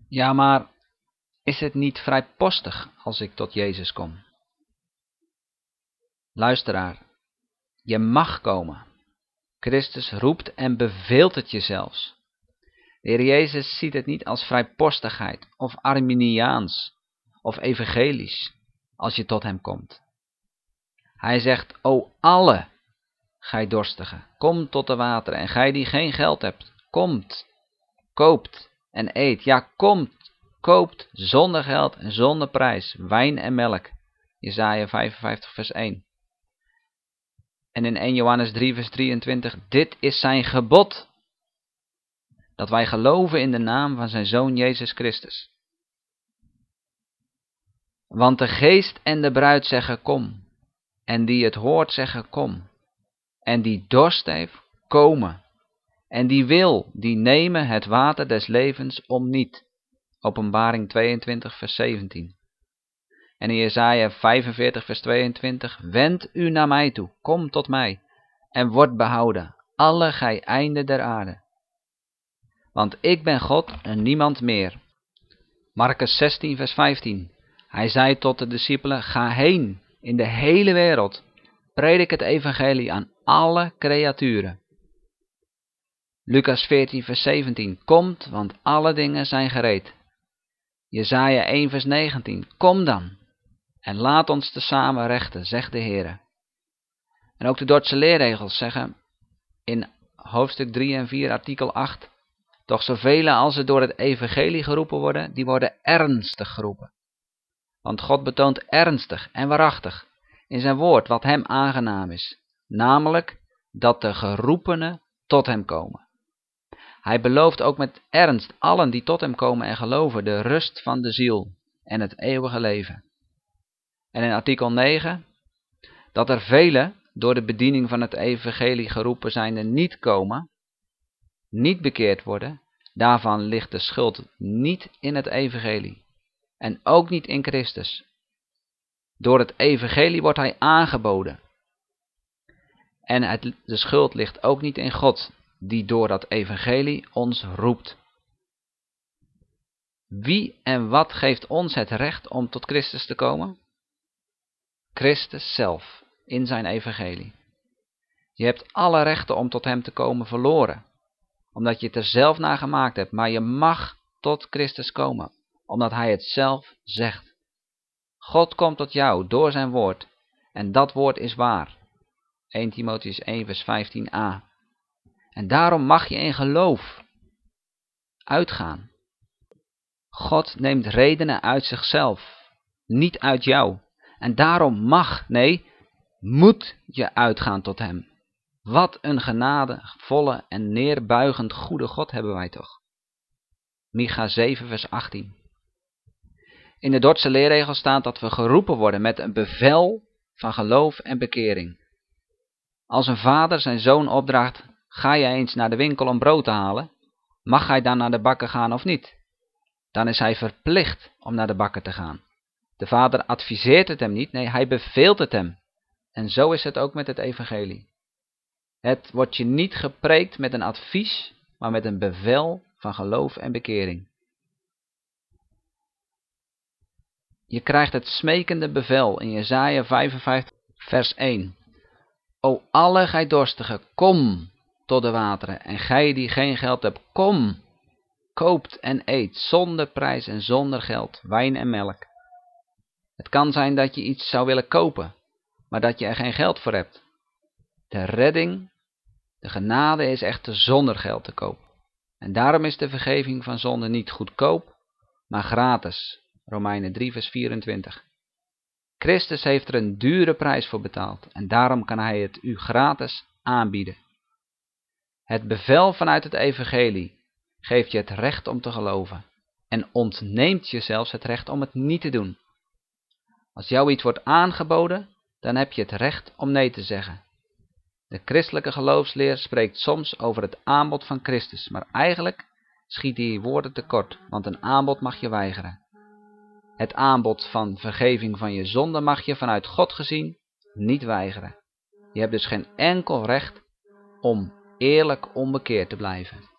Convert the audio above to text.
Ja, maar is het niet vrijpostig als ik tot Jezus kom? Luisteraar, je mag komen. Christus roept en beveelt het je zelfs. De Heer Jezus ziet het niet als vrijpostigheid of Arminiaans of evangelisch als je tot hem komt. Hij zegt, o alle, gij dorstigen, kom tot de wateren, en gij die geen geld hebt, komt, koopt en eet. Ja, komt, koopt zonder geld en zonder prijs, wijn en melk. Jesaja 55 vers 1. En in 1 Johannes 3 vers 23, dit is zijn gebod, dat wij geloven in de naam van zijn Zoon Jezus Christus. Want de geest en de bruid zeggen kom, en die het hoort zeggen kom, en die dorst heeft, komen, en die wil, die nemen het water des levens om niet. Openbaring 22 vers 17. En in Jesaja 45 vers 22, wend u naar mij toe, kom tot mij, en word behouden, alle gij einden der aarde. Want ik ben God en niemand meer. Markus 16 vers 15. Hij zei tot de discipelen, ga heen in de hele wereld, predik het evangelie aan alle creaturen. Lucas 14 vers 17. Komt, want alle dingen zijn gereed. Jesaja 1 vers 19. Kom dan en laat ons tezamen rechten, zegt de Heere. En ook de Dordtse leerregels zeggen in hoofdstuk 3 en 4 artikel 8. Doch zoveel als er door het evangelie geroepen worden, die worden ernstig geroepen. Want God betoont ernstig en waarachtig in zijn woord wat hem aangenaam is. Namelijk dat de geroepenen tot hem komen. Hij belooft ook met ernst allen die tot hem komen en geloven de rust van de ziel en het eeuwige leven. En in artikel 9, dat er velen door de bediening van het evangelie geroepen zijnde niet komen, niet bekeerd worden, daarvan ligt de schuld niet in het evangelie en ook niet in Christus. Door het evangelie wordt hij aangeboden. En de schuld ligt ook niet in God, die door dat evangelie ons roept. Wie en wat geeft ons het recht om tot Christus te komen? Christus zelf, in zijn evangelie. Je hebt alle rechten om tot hem te komen verloren, omdat je het er zelf naar gemaakt hebt, maar je mag tot Christus komen, omdat hij het zelf zegt. God komt tot jou door zijn woord, en dat woord is waar. 1 Timotheüs 1 vers 15a. En daarom mag je in geloof uitgaan. God neemt redenen uit zichzelf, niet uit jou. En daarom moet je uitgaan tot hem. Wat een genadevolle en neerbuigend goede God hebben wij toch. Micha 7 vers 18. In de Dordtse leerregel staat dat we geroepen worden met een bevel van geloof en bekering. Als een vader zijn zoon opdraagt, ga je eens naar de winkel om brood te halen, mag hij dan naar de bakker gaan of niet? Dan is hij verplicht om naar de bakker te gaan. De vader adviseert het hem niet, nee, hij beveelt het hem. En zo is het ook met het evangelie. Het wordt je niet gepreekt met een advies, maar met een bevel van geloof en bekering. Je krijgt het smekende bevel in Jesaja 55 vers 1. O alle gij dorstigen, kom tot de wateren, en gij die geen geld hebt, kom, koopt en eet, zonder prijs en zonder geld, wijn en melk. Het kan zijn dat je iets zou willen kopen, maar dat je er geen geld voor hebt. De redding, de genade is echter zonder geld te koop. En daarom is de vergeving van zonde niet goedkoop, maar gratis. Romeinen 3 vers 24. Christus heeft er een dure prijs voor betaald en daarom kan hij het u gratis aanbieden. Het bevel vanuit het evangelie geeft je het recht om te geloven en ontneemt je zelfs het recht om het niet te doen. Als jou iets wordt aangeboden, dan heb je het recht om nee te zeggen. De christelijke geloofsleer spreekt soms over het aanbod van Christus, maar eigenlijk schiet die woorden tekort, want een aanbod mag je weigeren. Het aanbod van vergeving van je zonde mag je vanuit God gezien niet weigeren. Je hebt dus geen enkel recht om eerlijk onbekeerd te blijven.